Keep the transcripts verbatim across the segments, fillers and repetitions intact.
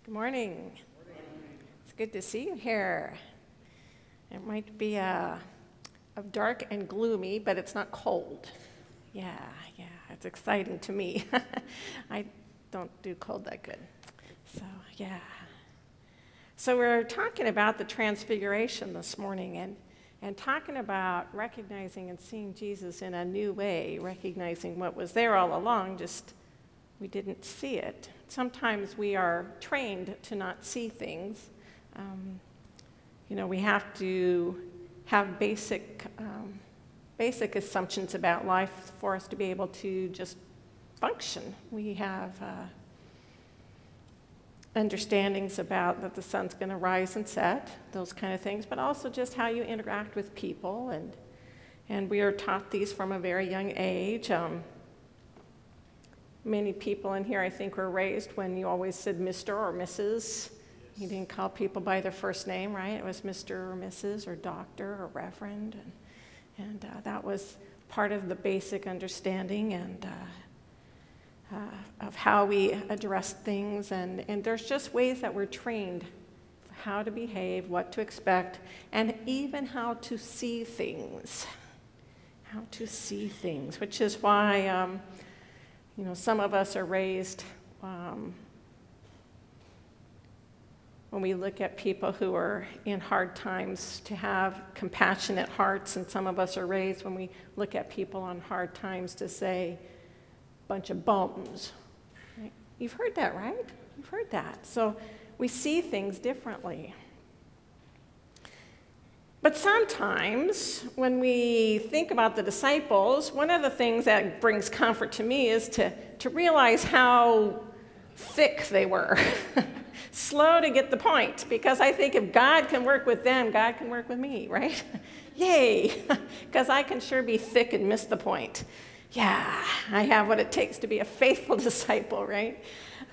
Good morning. It's good to see you here. It might be uh, dark and gloomy, but it's not cold. Yeah, yeah, it's exciting to me. I don't do cold that good. So, yeah. So we're talking about the Transfiguration this morning and, and talking about recognizing and seeing Jesus in a new way, recognizing what was there all along, just we didn't see it. Sometimes we are trained to not see things. Um, you know, we have to have basic, um, basic assumptions about life for us to be able to just function. We have uh, understandings about that the sun's going to rise and set, those kind of things, but also just how you interact with people. And, and we are taught these from a very young age. Um, Many people in here, I think, were raised when you always said Mister or Missus You didn't call people by their first name, right? It was Mister or Missus or Doctor or Reverend. And, and uh, that was part of the basic understanding and uh, uh, of how we address things. And, and there's just ways that we're trained how to behave, what to expect, and even how to see things. How to see things, which is why... Um, You know, some of us are raised, um, when we look at people who are in hard times, to have compassionate hearts, and some of us are raised when we look at people on hard times to say, bunch of bums. Right? You've heard that, right? You've heard that. So we see things differently. But sometimes when we think about the disciples, one of the things that brings comfort to me is to, to realize how thick they were. Slow to get the point, because I think if God can work with them, God can work with me, right? Yay, because I can sure be thick and miss the point. Yeah, I have what it takes to be a faithful disciple, right?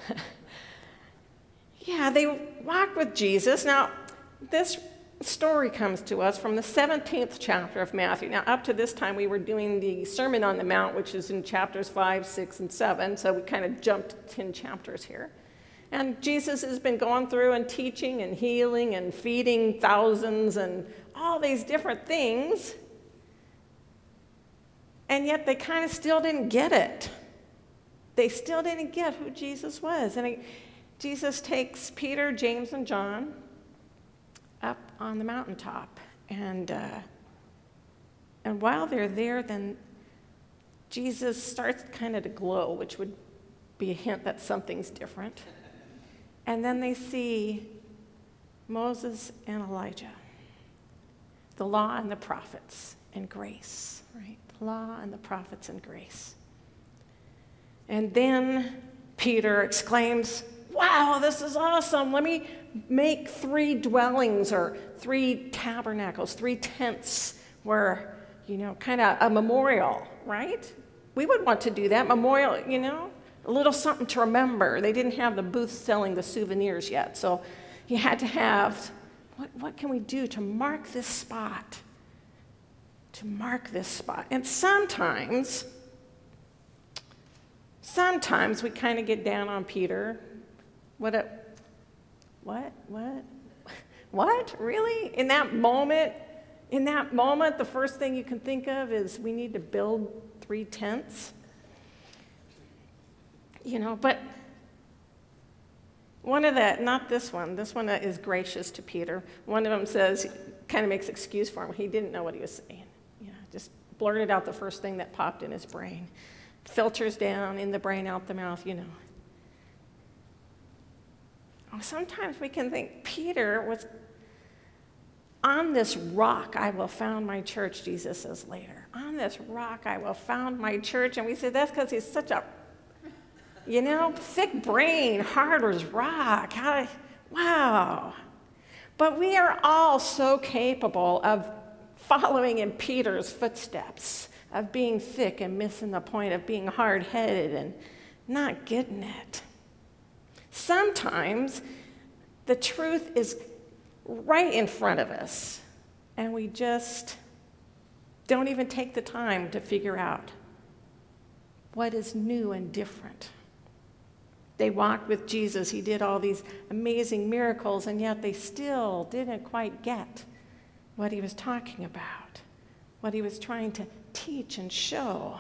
Yeah, they walked with Jesus. Now, this story comes to us from the seventeenth chapter of Matthew. Now, up to this time, we were doing the Sermon on the Mount, which is in chapters five, six, and seven, so we kind of jumped ten chapters here. And Jesus has been going through and teaching and healing and feeding thousands and all these different things, and yet they kind of still didn't get it. They still didn't get who Jesus was. And he, Jesus takes Peter, James, and John up on the mountaintop, and uh, and while they're there, then Jesus starts kind of to glow, which would be a hint that something's different. And then they see Moses and Elijah, the law and the prophets and grace, right? The law and the prophets and grace. And then Peter exclaims, "Wow, this is awesome. Let me make three dwellings or three tabernacles, three tents where, you know, kind of a memorial," right? We would want to do that, memorial, you know, a little something to remember. They didn't have the booths selling the souvenirs yet, so you had to have, what, what can we do to mark this spot? To mark this spot. And sometimes, sometimes we kind of get down on Peter. What a, what, what, what, really? In that moment, in that moment, the first thing you can think of is we need to build three tents. You know, but one of the, not this one, this one is gracious to Peter. One of them says, kind of makes excuse for him. He didn't know what he was saying. You know, just blurted out the first thing that popped in his brain. Filters down in the brain, out the mouth, you know. Sometimes we can think Peter was on this rock I will found my church, Jesus says later. On this rock I will found my church. And we say that's because he's such a, you know, thick brain, hard as rock. How, wow. But we are all so capable of following in Peter's footsteps, of being thick and missing the point, of being hard-headed and not getting it. Sometimes the truth is right in front of us, and we just don't even take the time to figure out what is new and different. They walked with Jesus. He did all these amazing miracles, and yet they still didn't quite get what he was talking about, what he was trying to teach and show.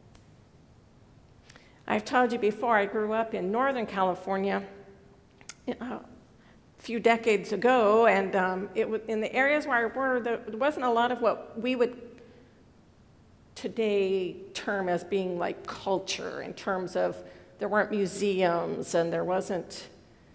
I've told you before, I grew up in Northern California a few decades ago, and um, it was in the areas where I were, there wasn't a lot of what we would today term as being like culture, in terms of there weren't museums and there wasn't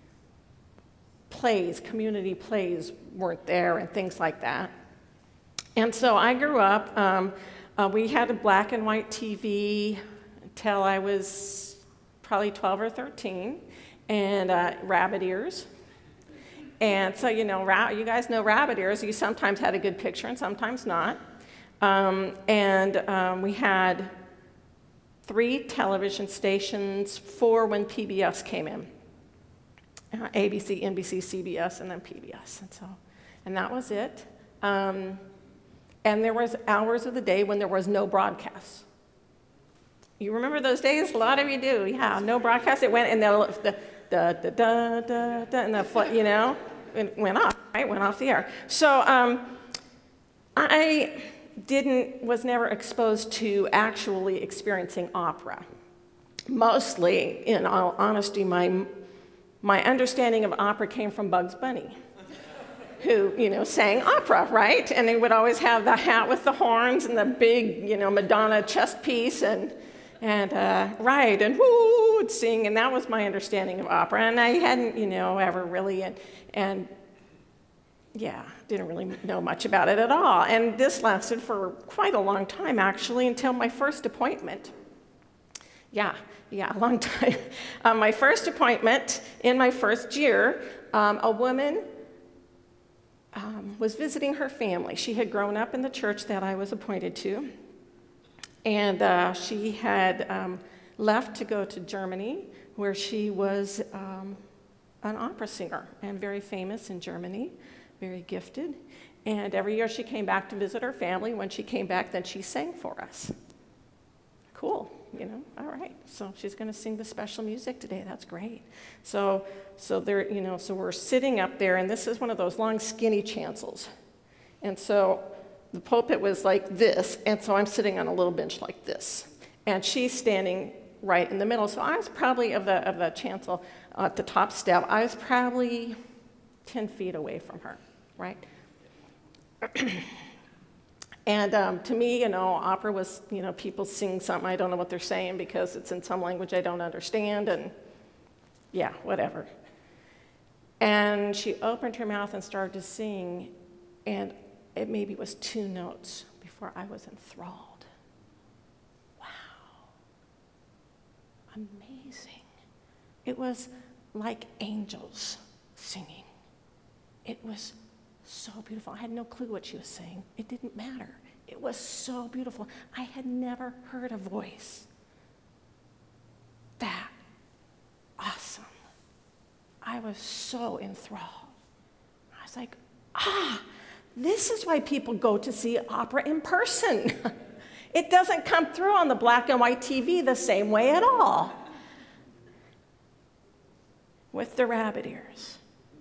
plays, community plays weren't there and things like that. And so I grew up, um, uh, we had a black and white T V until I was probably twelve or thirteen, and uh, rabbit ears. And so, you know, ra- you guys know rabbit ears. You sometimes had a good picture and sometimes not. Um, and um, we had three television stations, four when P B S came in. Uh, A B C, N B C, C B S, and then P B S. And so, and that was it. Um, and there was hours of the day when there was no broadcasts. You remember those days? A lot of you do. Yeah, no broadcast. It went, and the the da da da da da, and the you know, it went off. Right, went off the air. So um, I didn't was never exposed to actually experiencing opera. Mostly, in all honesty, my my understanding of opera came from Bugs Bunny, who, you know, sang opera, right? And he would always have the hat with the horns and the big, you know, Madonna chest piece, and and uh, right, and whoo, would sing, and that was my understanding of opera. And I hadn't, you know, ever really, and and yeah, didn't really know much about it at all. And this lasted for quite a long time, actually, until my first appointment. Yeah, yeah, a long time. Um, my first appointment in my first year, um, a woman um, was visiting her family. She had grown up in the church that I was appointed to, and uh, she had um, left to go to Germany, where she was um, an opera singer and very famous in Germany, very gifted. And every year she came back to visit her family. When she came back, then she sang for us. Cool, you know, all right. So she's going to sing the special music today. That's great. So, so there, you know, so we're sitting up there, and this is one of those long, skinny chancels. And so the pulpit was like this, and so I'm sitting on a little bench like this, and she's standing right in the middle. So I was probably of the of the chancel uh, at the top step. I was probably ten feet away from her, right? And um, to me, you know, opera was, you know, people sing something, I don't know what they're saying because it's in some language I don't understand, and yeah, whatever. And she opened her mouth and started to sing, and it maybe was two notes before I was enthralled. Wow. Amazing. It was like angels singing. It was so beautiful. I had no clue what she was saying. It didn't matter. It was so beautiful. I had never heard a voice that awesome. I was so enthralled. I was like, ah, this is why people go to see opera in person. It doesn't come through on the black and white T V the same way at all. With the rabbit ears.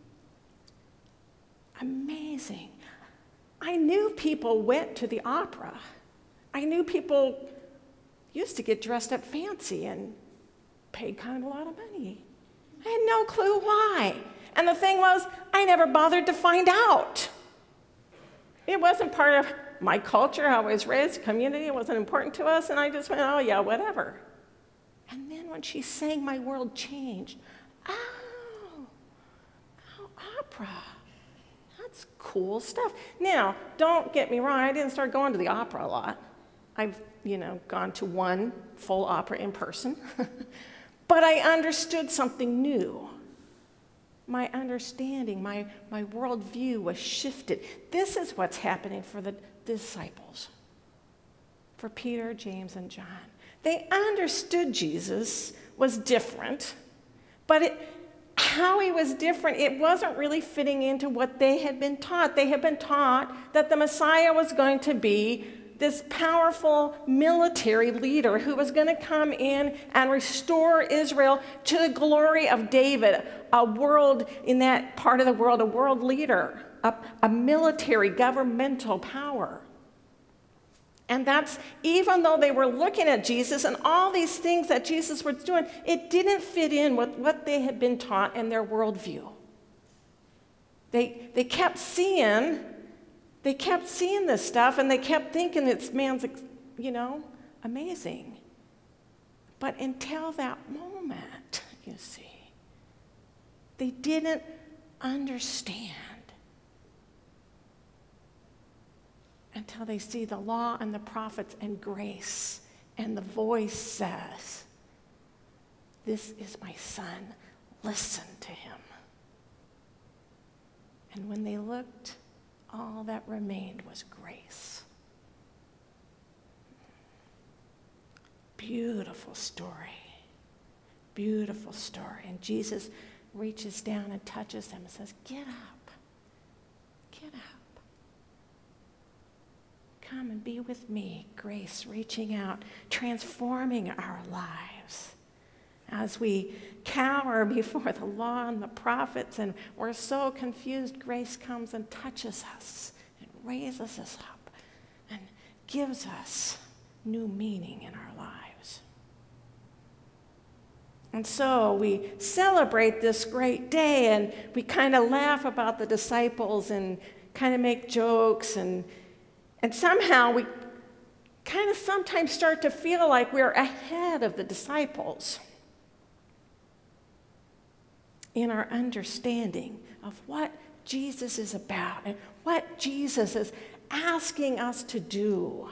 Amazing. I knew people went to the opera. I knew people used to get dressed up fancy and paid kind of a lot of money. I had no clue why. And the thing was, I never bothered to find out. It wasn't part of my culture, how I was raised, community. It wasn't important to us, and I just went, oh, yeah, whatever. And then when she sang, my world changed. Oh, oh, opera. That's cool stuff. Now, don't get me wrong, I didn't start going to the opera a lot. I've, you know, gone to one full opera in person. But I understood something new. My understanding, my, my worldview was shifted. This is what's happening for the disciples, for Peter, James, and John. They understood Jesus was different, but it, how he was different, it wasn't really fitting into what they had been taught. They had been taught that the Messiah was going to be this powerful military leader who was going to come in and restore Israel to the glory of David, a world, in that part of the world, a world leader, a, a military governmental power. And that's, even though they were looking at Jesus and all these things that Jesus was doing, it didn't fit in with what they had been taught in their worldview. They, they kept seeing, they kept seeing this stuff, and they kept thinking this man's, you know, amazing. But until that moment, you see, they didn't understand. Until they see the law and the prophets and grace, and the voice says, "This is my son, listen to him." And when they looked, all that remained was grace. Beautiful story. Beautiful story. And Jesus reaches down and touches them and says, "Get up. Get up. Come and be with me." Grace reaching out, transforming our lives. As we cower before the law and the prophets and we're so confused, grace comes and touches us and raises us up and gives us new meaning in our lives. And so we celebrate this great day, and we kind of laugh about the disciples and kind of make jokes, and And somehow we kind of sometimes start to feel like we're ahead of the disciples in our understanding of what Jesus is about and what Jesus is asking us to do.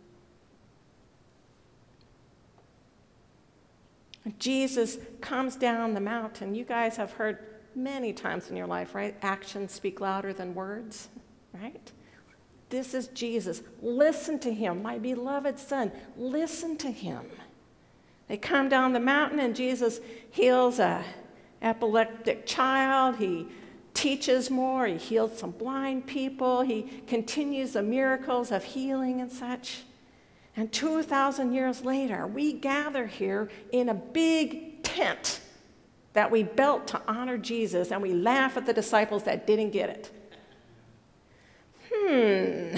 Jesus comes down the mountain. You guys have heard many times in your life, right? Actions speak louder than words, right? This is Jesus. Listen to him, my beloved son. Listen to him. They come down the mountain, and Jesus heals an epileptic child. He teaches more. He heals some blind people. He continues the miracles of healing and such. And two thousand years later, we gather here in a big tent that we built to honor Jesus, and we laugh at the disciples that didn't get it. Hmm,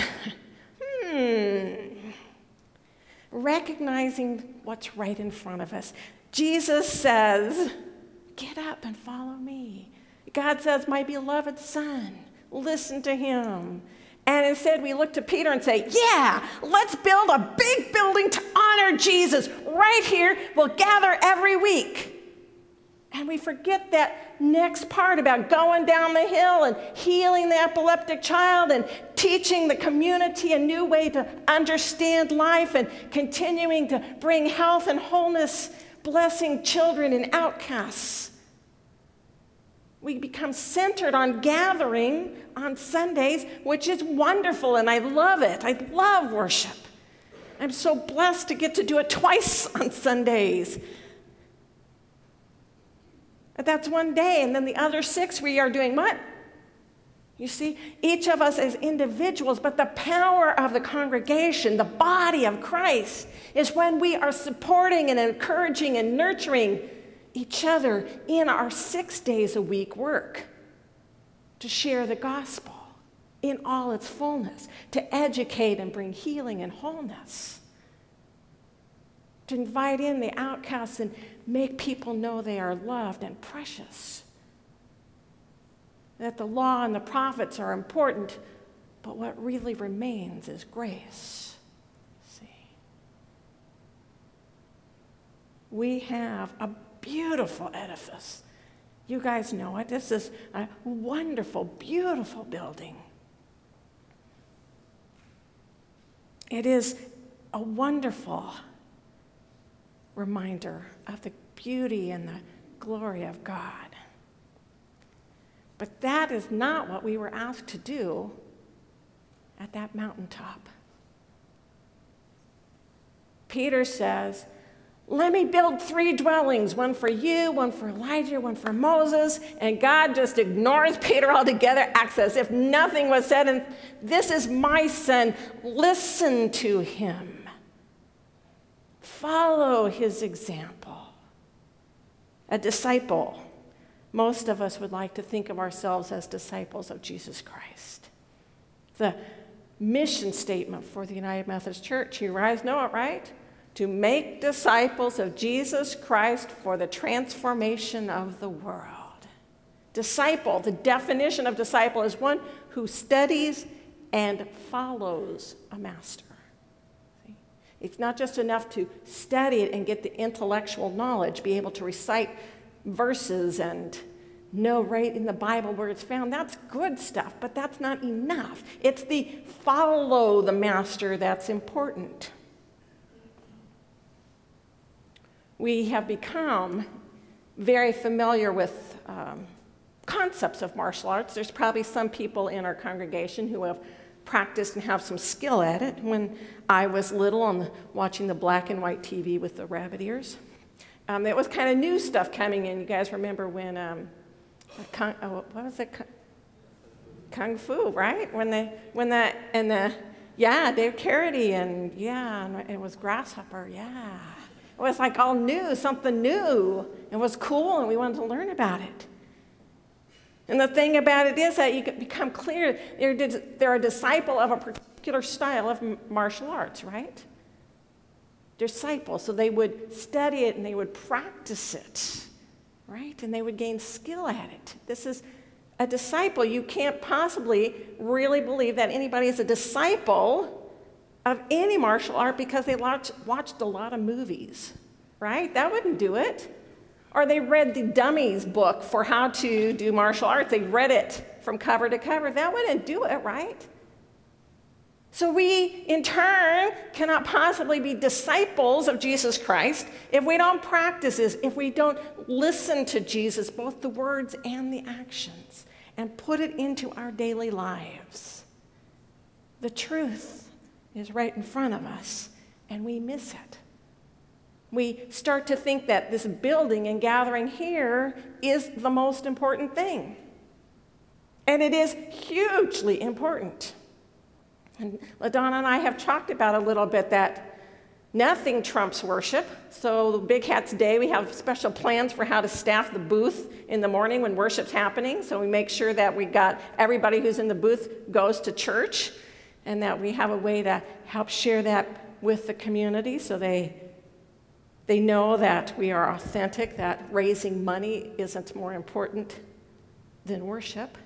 hmm. Recognizing what's right in front of us. Jesus says, "Get up and follow me." God says, "My beloved son, listen to him." And instead we look to Peter and say, "Yeah, let's build a big building to honor Jesus right here. We'll gather every week." And we forget that next part about going down the hill and healing the epileptic child and teaching the community a new way to understand life and continuing to bring health and wholeness, blessing children and outcasts. We become centered on gathering on Sundays, which is wonderful, and I love it. I love worship. I'm so blessed to get to do it twice on Sundays. That's one day, and then the other six we are doing what? You see, each of us as individuals, but the power of the congregation, the body of Christ, is when we are supporting and encouraging and nurturing each other in our six days a week work to share the gospel in all its fullness, to educate and bring healing and wholeness, to invite in the outcasts and make people know they are loved and precious. That the law and the prophets are important, but what really remains is grace. See? We have a beautiful edifice. You guys know it. This is a wonderful, beautiful building. It is a wonderful reminder of the beauty and the glory of God. But that is not what we were asked to do at that mountaintop. Peter says, Let me build three dwellings, one for you, one for Elijah, one for Moses. And God just ignores Peter altogether, acts as if nothing was said. And this is my son. Listen to him. Follow his example. A disciple. Most of us would like to think of ourselves as disciples of Jesus Christ. The mission statement for the United Methodist Church, you guys know it, right? To make disciples of Jesus Christ for the transformation of the world. Disciple, the definition of disciple is one who studies and follows a master. See? It's not just enough to study it and get the intellectual knowledge, be able to recite verses and know right in the Bible where it's found. That's good stuff, but that's not enough. It's the follow the master that's important. We have become very familiar with um, concepts of martial arts. There's probably some people in our congregation who have practiced and have some skill at it. When I was little, on watching the black and white T V with the rabbit ears, um, it was kind of new stuff coming in. You guys remember when, um, Kung, oh, what was it? Kung Fu, right? When the, when the, and the, yeah, Dave Carradine, and yeah, and it was Grasshopper, yeah. It was like all new, something new. It was cool, and we wanted to learn about it. And the thing about it is that you become clear, they're, they're a disciple of a particular style of martial arts, right? Disciple, so they would study it and they would practice it, right? And they would gain skill at it. This is a disciple. You can't possibly really believe that anybody is a disciple of any martial art because they watch, watched a lot of movies, right? That wouldn't do it. Or they read the Dummies book for how to do martial arts. They read it from cover to cover. That wouldn't do it, right? So we, in turn, cannot possibly be disciples of Jesus Christ if we don't practice this, if we don't listen to Jesus, both the words and the actions, and put it into our daily lives. The truth is right in front of us, and we miss it. We start to think that this building and gathering here is the most important thing. And it is hugely important. And LaDonna and I have talked about a little bit that nothing trumps worship. So Big Hats Day, we have special plans for how to staff the booth in the morning when worship's happening. So we make sure that we got everybody who's in the booth goes to church, and that we have a way to help share that with the community so they, they know that we are authentic, that raising money isn't more important than worship.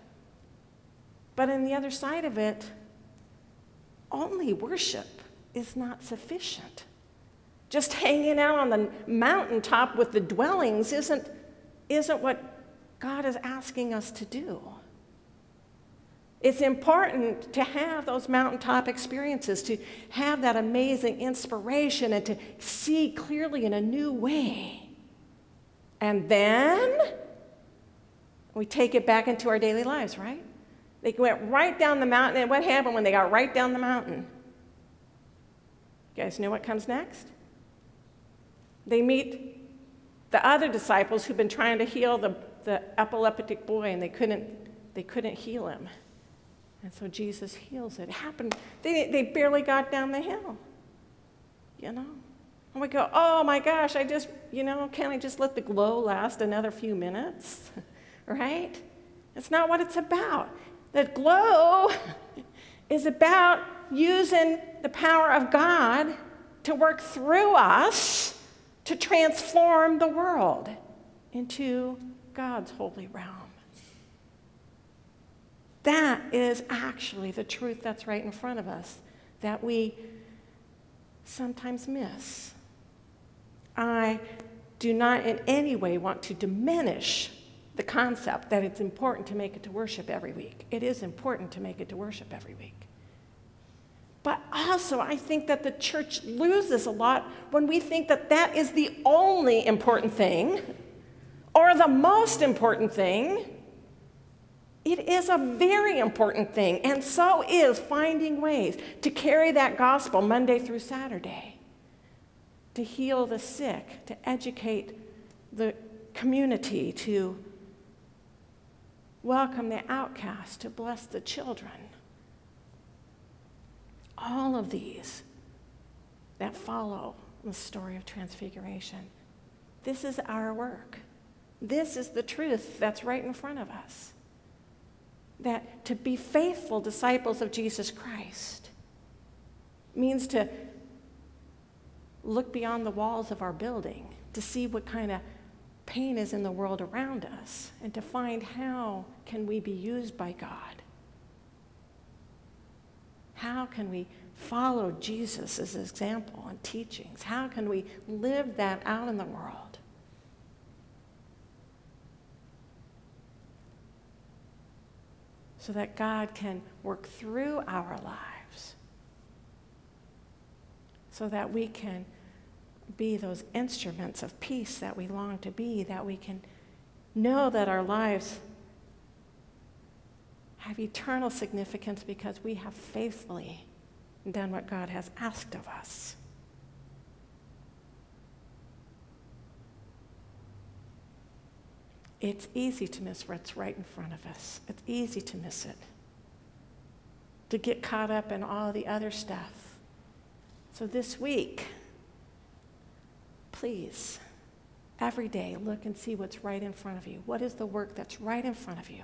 But on the other side of it, only worship is not sufficient. Just hanging out on the mountaintop with the dwellings isn't, isn't what God is asking us to do. It's important to have those mountaintop experiences, to have that amazing inspiration and to see clearly in a new way. And then we take it back into our daily lives, right? They went right down the mountain, and what happened when they got right down the mountain? You guys know what comes next? They meet the other disciples who've been trying to heal the, the epileptic boy, and they couldn't, they couldn't heal him. And so Jesus heals it. It happened. They, they barely got down the hill, you know? And we go, oh my gosh, I just, you know, can't I just let the glow last another few minutes, right? That's not what it's about. The glow is about using the power of God to work through us to transform the world into God's holy realm. That is actually the truth that's right in front of us that we sometimes miss. I do not in any way want to diminish the concept that it's important to make it to worship every week. It is important to make it to worship every week. But also, I think that the church loses a lot when we think that that is the only important thing or the most important thing. It is a very important thing, and so is finding ways to carry that gospel Monday through Saturday, to heal the sick, to educate the community, to welcome the outcast, to bless the children. All of these that follow the story of transfiguration. This is our work. This is the truth that's right in front of us. That to be faithful disciples of Jesus Christ means to look beyond the walls of our building, to see what kind of pain is in the world around us, and to find how can we be used by God. How can we follow Jesus' example and teachings? How can we live that out in the world? So that God can work through our lives, so that we can be those instruments of peace that we long to be, that we can know that our lives have eternal significance because we have faithfully done what God has asked of us. It's easy to miss what's right in front of us. It's easy to miss it, to get caught up in all the other stuff. So this week, please, every day, look and see what's right in front of you. What is the work that's right in front of you?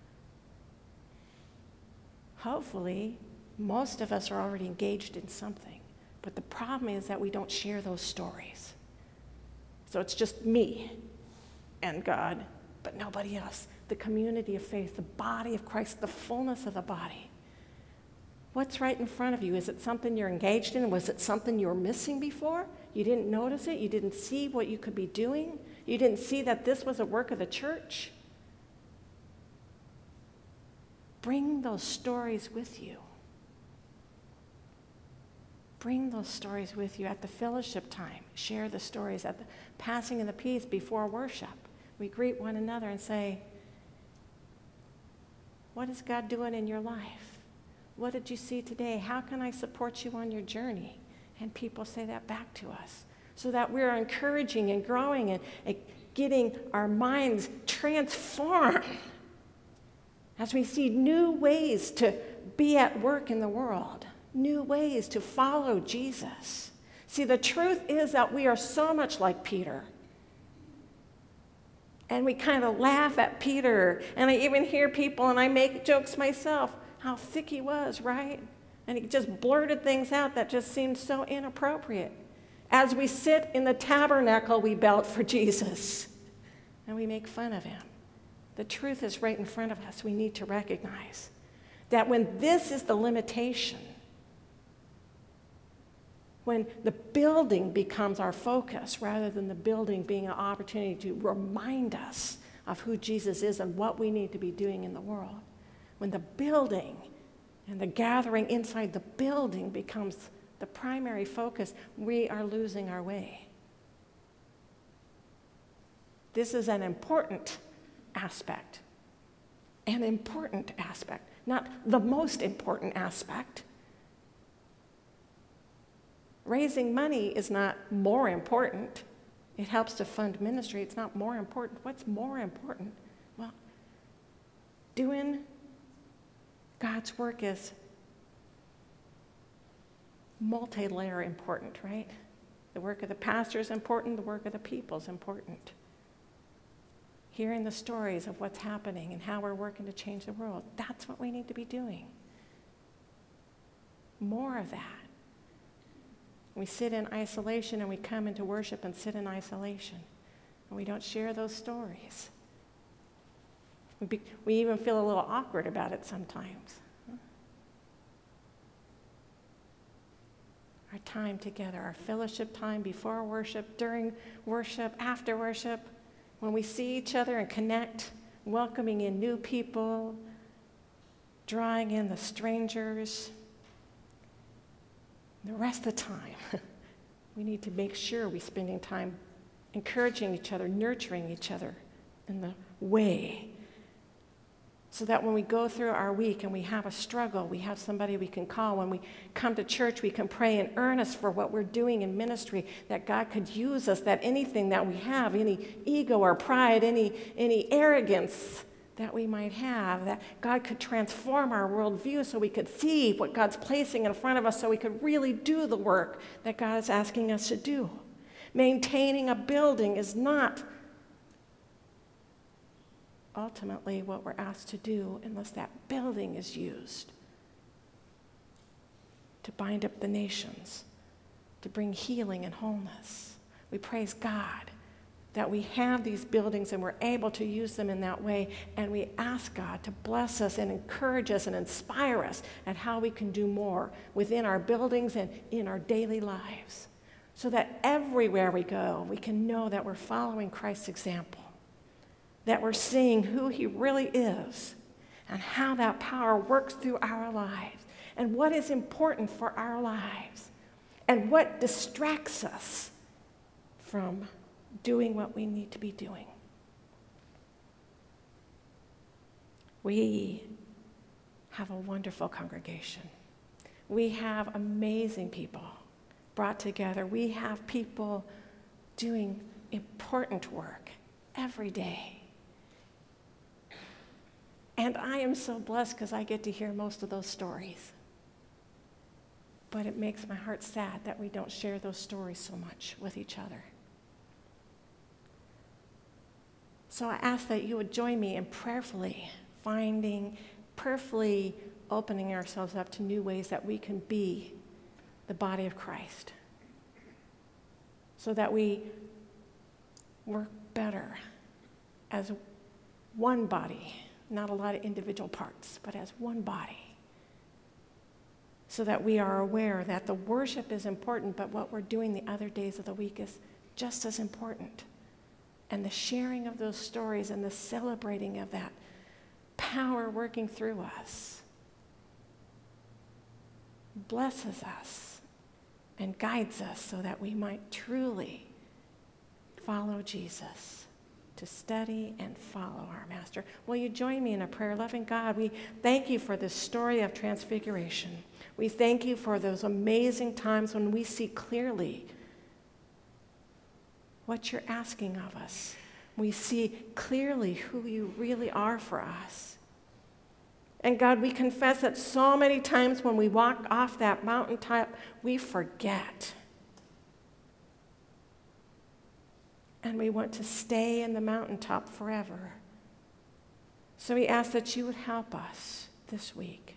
Hopefully, most of us are already engaged in something, but the problem is that we don't share those stories. So it's just me and God, but nobody else. The community of faith, the body of Christ, the fullness of the body. What's right in front of you? Is it something you're engaged in? Was it something you were missing before? You didn't notice it? You didn't see what you could be doing? You didn't see that this was a work of the church? Bring those stories with you. Bring those stories with you at the fellowship time. Share the stories at the passing of the peace before worship. We greet one another and say, what is God doing in your life? What did you see today? How can I support you on your journey? And people say that back to us so that we're encouraging and growing and, and getting our minds transformed as we see new ways to be at work in the world, new ways to follow Jesus. See, the truth is that we are so much like Peter. And we kind of laugh at Peter. And I even hear people, and I make jokes myself, how thick he was, right? And he just blurted things out that just seemed so inappropriate. As we sit in the tabernacle, we belt for Jesus. And we make fun of him. The truth is right in front of us. We need to recognize that when this is the limitation, when the building becomes our focus rather than the building being an opportunity to remind us of who Jesus is and what we need to be doing in the world, when the building and the gathering inside the building becomes the primary focus, we are losing our way. This is an important aspect, an important aspect, not the most important aspect. Raising money is not more important. It helps to fund ministry. It's not more important. What's more important? Well, doing God's work is multi-layer important, right? The work of the pastor is important. The work of the people is important. Hearing the stories of what's happening and how we're working to change the world, that's what we need to be doing. More of that. We sit in isolation and we come into worship and sit in isolation. And we don't share those stories. We, be, we even feel a little awkward about it sometimes. Our time together, our fellowship time before worship, during worship, after worship, when we see each other and connect, welcoming in new people, drawing in the strangers. The rest of the time, we need to make sure we're spending time encouraging each other, nurturing each other in the way, so that when we go through our week and we have a struggle, we have somebody we can call. When we come to church, we can pray in earnest for what we're doing in ministry, that God could use us, that anything that we have, any ego or pride, any, any arrogance that we might have, that God could transform our worldview so we could see what God's placing in front of us, so we could really do the work that God is asking us to do. Maintaining a building is not ultimately what we're asked to do unless that building is used to bind up the nations, to bring healing and wholeness. We praise God that we have these buildings and we're able to use them in that way, and we ask God to bless us and encourage us and inspire us at how we can do more within our buildings and in our daily lives, so that everywhere we go, we can know that we're following Christ's example, that we're seeing who he really is and how that power works through our lives and what is important for our lives and what distracts us from doing what we need to be doing. We have a wonderful congregation. We have amazing people brought together. We have people doing important work every day. And I am so blessed because I get to hear most of those stories. But it makes my heart sad that we don't share those stories so much with each other. So I ask that you would join me in prayerfully finding, prayerfully opening ourselves up to new ways that we can be the body of Christ, so that we work better as one body, not a lot of individual parts, but as one body, so that we are aware that the worship is important, but what we're doing the other days of the week is just as important. And the sharing of those stories and the celebrating of that power working through us blesses us and guides us so that we might truly follow Jesus, to study and follow our Master. Will you join me in a prayer? Loving God, we thank you for this story of transfiguration. We thank you for those amazing times when we see clearly what you're asking of us. We see clearly who you really are for us. And God, we confess that so many times when we walk off that mountaintop, we forget. And we want to stay in the mountaintop forever. So we ask that you would help us this week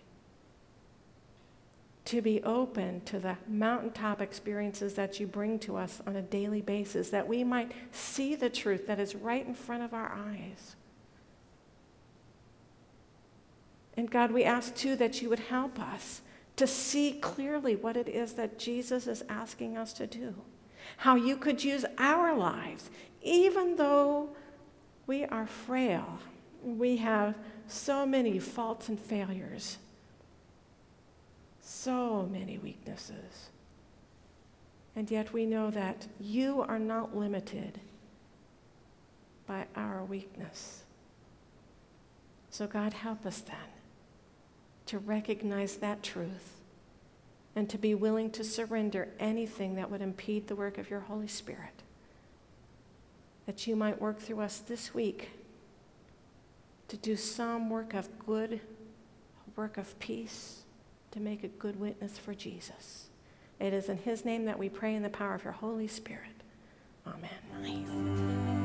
to be open to the mountaintop experiences that you bring to us on a daily basis, that we might see the truth that is right in front of our eyes. And God, we ask too that you would help us to see clearly what it is that Jesus is asking us to do, how you could use our lives, even though we are frail, we have so many faults and failures, so many weaknesses. And yet we know that you are not limited by our weakness. So God, help us then to recognize that truth and to be willing to surrender anything that would impede the work of your Holy Spirit, that you might work through us this week to do some work of good, work of peace, to make a good witness for Jesus. It is in his name that we pray in the power of your Holy Spirit. Amen. Nice.